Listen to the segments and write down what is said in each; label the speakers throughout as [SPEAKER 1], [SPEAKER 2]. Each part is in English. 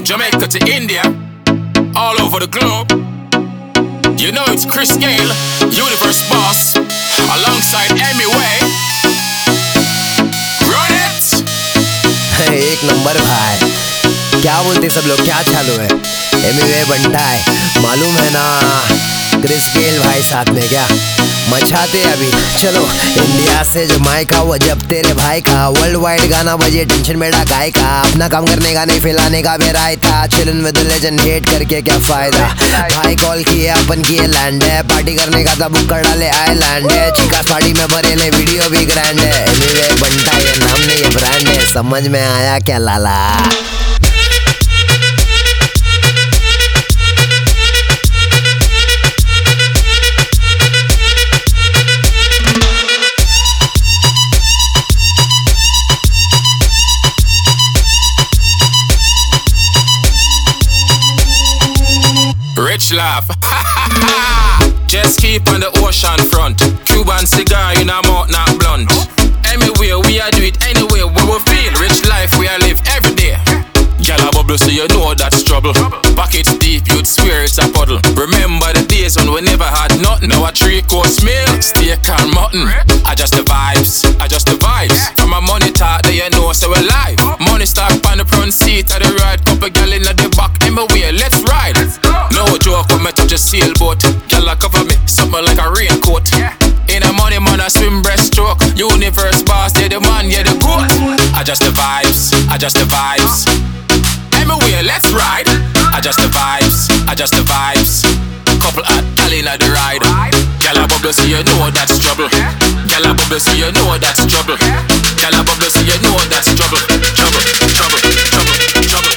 [SPEAKER 1] Jamaica to India, all over the globe. You know it's Chris Gale, Universe Boss, alongside Emmy Way. Run it!
[SPEAKER 2] एक number भाई, क्या बोलते सब लोग, क्या चालू है? एमी वे बनता है, मालूम है ना? क्रिस गेल भाई साथ में क्या मचाते अभी। चलो इंडिया से जमाइका, वो जब तेरे भाई का वर्ल्ड वाइड गाना बजे, टेंशन मेरा गाय का। अपना काम करने का नहीं फैलाने का मेरा था, चिलन विद लेजेंड, हेट करके क्या फायदा। भाई कॉल किए अपन किए लैंड है, पार्टी करने का था बुक कर डाले आइलैंड है। चिकास पार्टी में भरे ले वीडियो भी ग्रैंड है। एमी वे बनता ये नाम नहीं ये ब्रांड है, समझ में आया क्या लाला?
[SPEAKER 1] Rich laugh. Just keep on the ocean front. Cuban cigar in our mouth, not blunt. Anywhere we are do it anywhere we will feel. Rich life we are live every day. Gyal a bubble so you know that's trouble. Pockets deep, you'd swear it's a puddle. Remember the days when we never had nothing. Now a 3-course meal, steak and mutton. Adjust the vibes, adjust the vibes. From a money talk that you know so we live. Money start on the front seat of the ride. Couple gyal in the back, anywhere, let's ride. No joke when me touch a sailboat. Gyal a cover me, something like a raincoat. In a money man a swim breaststroke. Universe boss, yeah the man, yeah the goat. Adjust the vibes, adjust the vibes. Anywhere, let's ride. Adjust the vibes, adjust the vibes. Couple hot gyal inna the ride. Gyal a bubble so you know that's trouble. Gyal a bubble so you know that's trouble. Gyal a bubble so you know that's trouble. Trouble, trouble, trouble, trouble.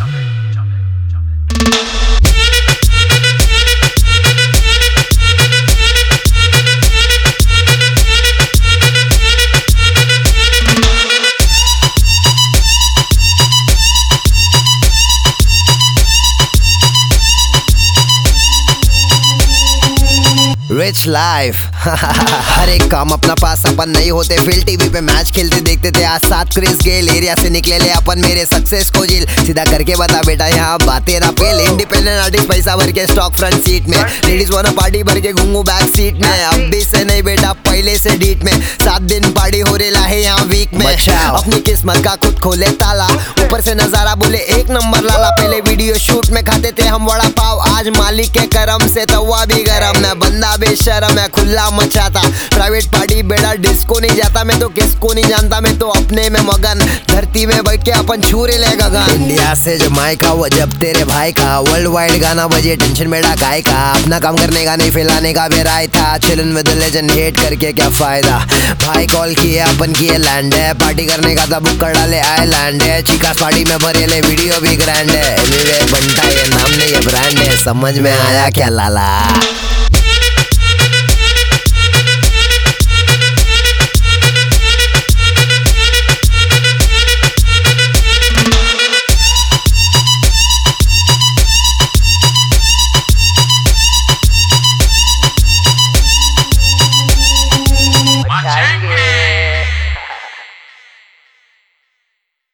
[SPEAKER 2] Rich life हर एक काम अपना पास, अपन नहीं होते feel. TV पे match खेलते देखते थे आज साथ क्रिस गेल। एरिया से निकले ले अपन मेरे सक्सेस को झील। सीधा करके बता बेटा यहाँ बातें ना फेल। इंडिपेंडेंट आर्टिस्ट पैसा भर के स्टॉक फ्रंट सीट में। लेडीज वाला पार्टी भर के घूमू बैक सीट में। अब भी से नहीं बेटा पहले से डीट में। 7 दिन पार्टी हो रेला है यहाँ वीक में। अपनी किस्मत का खुद खोले ताला, ऊपर से नजारा बोले एक नंबर लाला। पहले वीडियो शूट में खाते थे हम वड़ा पाव, आज मालिक के करम से तवा भी गरम। मैं बंदा बेशरम है, खुला मचाता। प्राइवेट पार्टी बेड़ा डिस्को नहीं जाता, मैं तो किसको नहीं जानता। मैं तो अपने में मगन, धरती में बैठ के अपन छूरे ले गगन। इंडिया से जमाइका, वो जब तेरे भाई का वर्ल्ड वाइड गाना बजे, टेंशन मेरा गाय का। अपना काम करने का नहीं फैलाने का मेरा था, चिलन विद लेजेंड, हेट करके क्या फायदा। भाई कॉल किए अपन किए लैंड है, पार्टी करने का था बुक कर डाले आइलैंड है। चिकास पार्टी में भरे ले वीडियो भी ग्रैंड है। एमी वे बनता ये नाम नहीं ये ब्रांड है, समझ में आया क्या लाला?